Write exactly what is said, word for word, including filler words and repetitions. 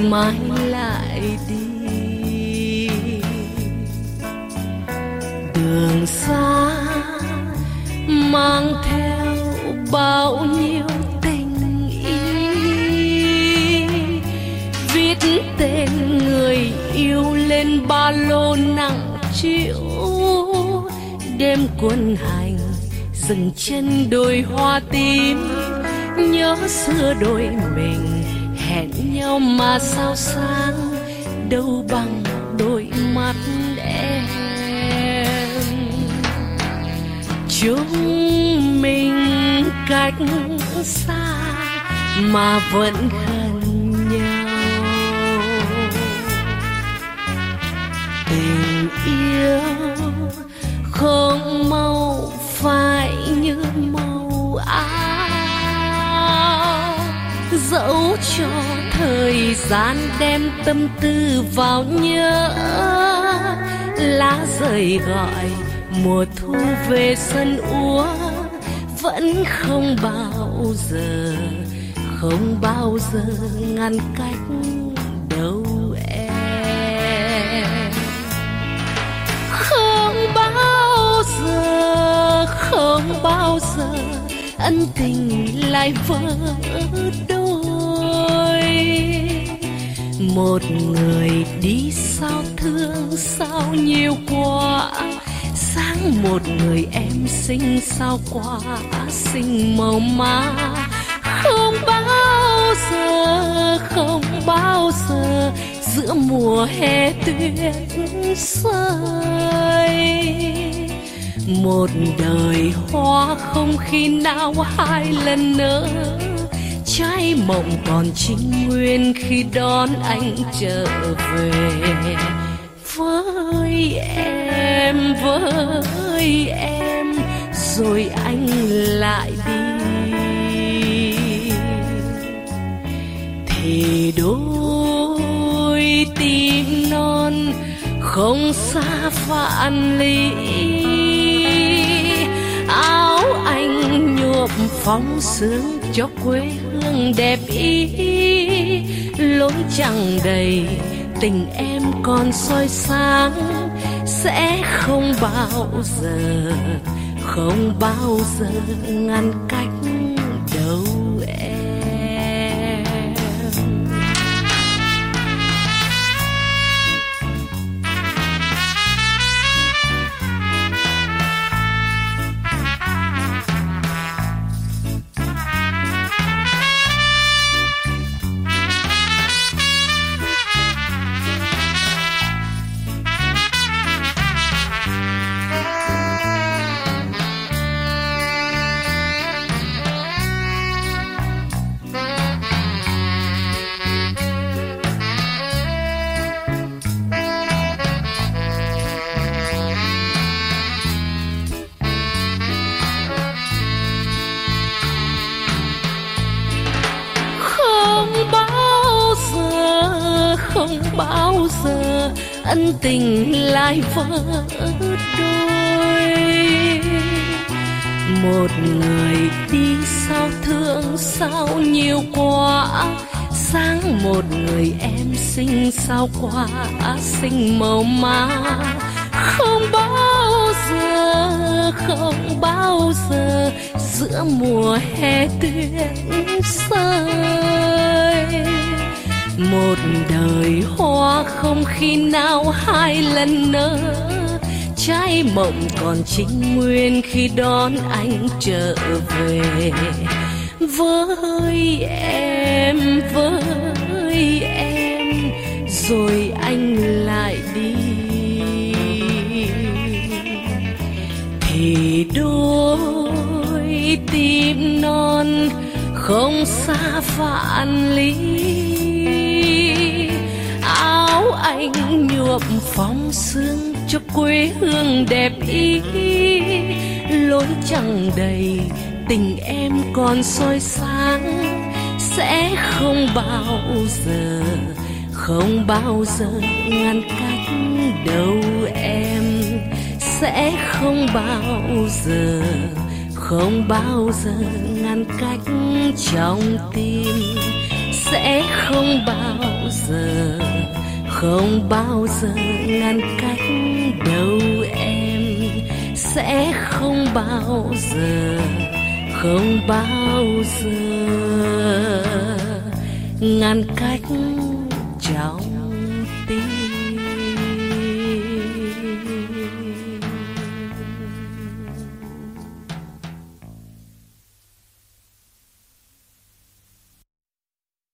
mãi lại đi. Đường xa mang theo bao nhiêu tình ý, viết tên người yêu lên ba lô nặng trĩu. Đêm quân hành dừng chân đồi hoa tím, nhớ xưa đôi mình hẹn nhau mà sao sáng, đâu bằng đôi mắt em. Chúng mình cách xa mà vẫn gần nhau, tình yêu không màu phai như màu áo, dẫu cho thời gian đem tâm tư vào nhớ. Lá rơi gọi mùa thu về sân úa, vẫn không bao giờ, không bao giờ ngăn cách đâu em. Không bao giờ, không bao giờ ân tình lại vỡ đôi. Một người đi sao thương sao nhiều quá, sáng một người em xinh sao quá xinh màu má. Không bao giờ, không bao giờ giữa mùa hè tuyết rơi, một đời hoa không khi nào hai lần nở. Trái mộng còn trinh nguyên khi đón anh trở về. Với em, với em, rồi anh lại đi, thì đôi tim non không xa vạn lý. Áo anh nhuộm phóng sương cho quê hương đẹp ý, lối chẳng đầy tình em còn soi sáng, sẽ không bao giờ, không bao giờ ngăn cách đâu em. Không bao giờ ân tình lại vỡ đôi. Một người đi sao thương sao nhiều quá, sáng một người em xinh sao quá xinh màu má. Không bao giờ, không bao giờ giữa mùa hè tuyết rơi, một đời hoa không khi nào hai lần nở. Trái mộng còn trinh nguyên khi đón anh trở về. Với em, với em, rồi anh lại đi, thì đôi tim non không xa vạn lý. Áo anh nhuộm phóng sương cho quê hương đẹp ý, lối chẳng đầy tình em còn soi sáng, sẽ không bao giờ, không bao giờ ngăn cách đâu em. Sẽ không bao giờ, không bao giờ ngăn cách trong tim, sẽ không bao giờ, không bao giờ ngăn cách đâu em, sẽ không bao giờ, không bao giờ ngăn cách trong tim.